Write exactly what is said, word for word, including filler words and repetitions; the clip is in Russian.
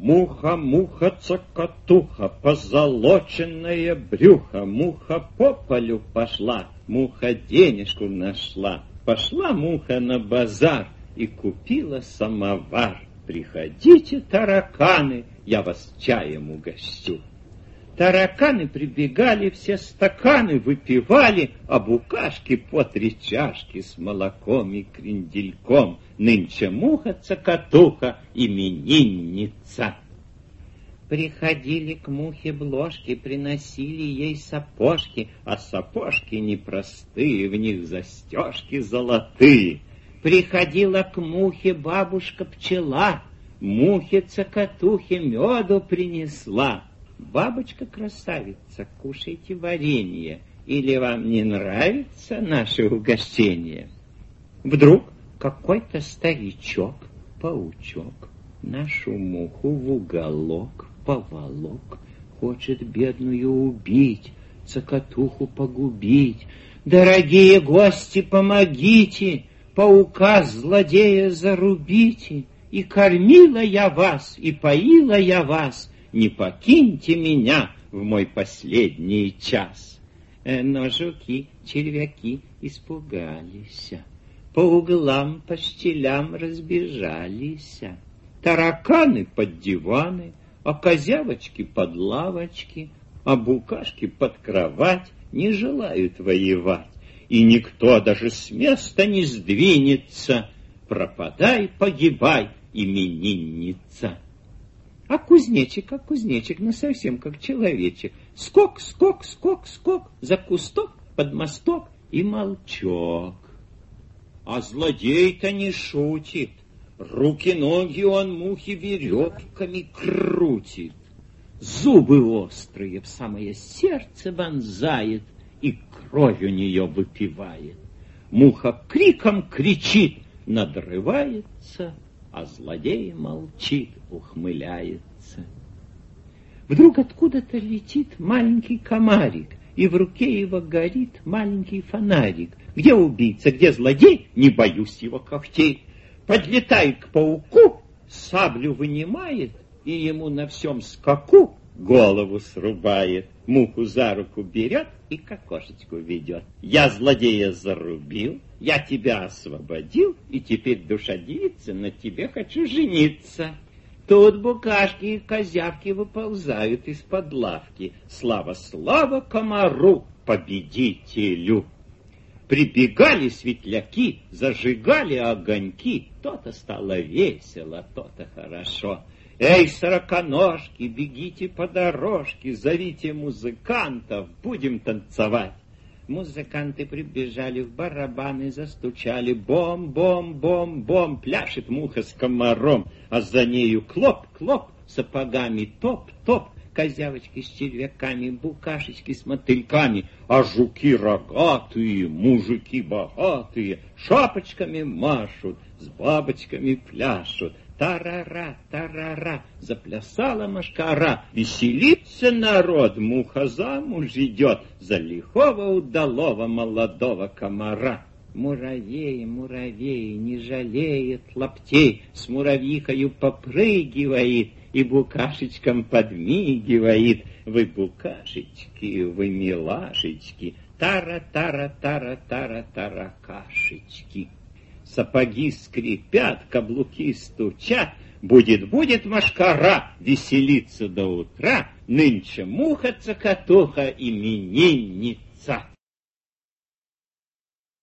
Муха, муха, цокотуха, позолоченное брюхо, муха по полю пошла, муха денежку нашла. Пошла муха на базар и купила самовар. Приходите, тараканы, я вас чаем угощу. Тараканы прибегали, все стаканы выпивали, а букашки по три чашки с молоком и крендельком. Нынче муха-цокотуха, именинница. Приходили к мухе бложки, приносили ей сапожки, а сапожки непростые, в них застежки золотые. Приходила к мухе бабушка-пчела, мухе-цокотухе меду принесла. Бабочка-красавица, кушайте варенье, или вам не нравится наше угощение? Вдруг какой-то старичок, паучок, нашу муху в уголок поволок, хочет бедную убить, цокотуху погубить. Дорогие гости, помогите, паука-злодея зарубите, и кормила я вас, и поила я вас, не покиньте меня в мой последний час. Но жуки, червяки испугались, по углам, по щелям разбежались. Тараканы под диваны, а козявочки под лавочки, а букашки под кровать не желают воевать. И никто даже с места не сдвинется. Пропадай, погибай, именинница. А кузнечик, а кузнечик, ну совсем как человечек. Скок, скок, скок, скок, за кусток, под мосток и молчок. А злодей-то не шутит. Руки-ноги он мухи веревками крутит. Зубы острые в самое сердце вонзает и кровь у нее выпивает. Муха криком кричит, надрывается, а злодей молчит, ухмыляется. Вдруг откуда-то летит маленький комарик, и в руке его горит маленький фонарик. Где убийца, где злодей? Не боюсь его когтей. Подлетает к пауку, саблю вынимает, и ему на всем скаку голову срубает. Муху за руку берет и к окошечку ведет. Я злодея зарубил, я тебя освободил, и теперь, душа девица, на тебе хочу жениться. Тут букашки и козявки выползают из-под лавки. Слава, слава комару, победителю! Прибегали светляки, зажигали огоньки. То-то стало весело, то-то хорошо. Эй, сороконожки, бегите по дорожке, зовите музыкантов, будем танцевать. Музыканты прибежали, в барабаны застучали. Бом-бом-бом-бом, пляшет муха с комаром, а за нею клоп-клоп, сапогами топ-топ. Козявочки с червяками, букашечки с мотыльками, а жуки рогатые, мужики богатые, шапочками машут, с бабочками пляшут. Тарара, тарара, заплясала машкара, веселится народ, муха замуж идет за лихого удалого молодого комара. Муравей, муравей, не жалеет лаптей, с муравьихою попрыгивает и букашечкам подмигивает. Вы букашечки, вы милашечки, тара-тара-тара-тара-таракашечки. Сапоги скрипят, каблуки стучат, будет-будет машкара, веселиться до утра, нынче муха-цокотуха, именинница.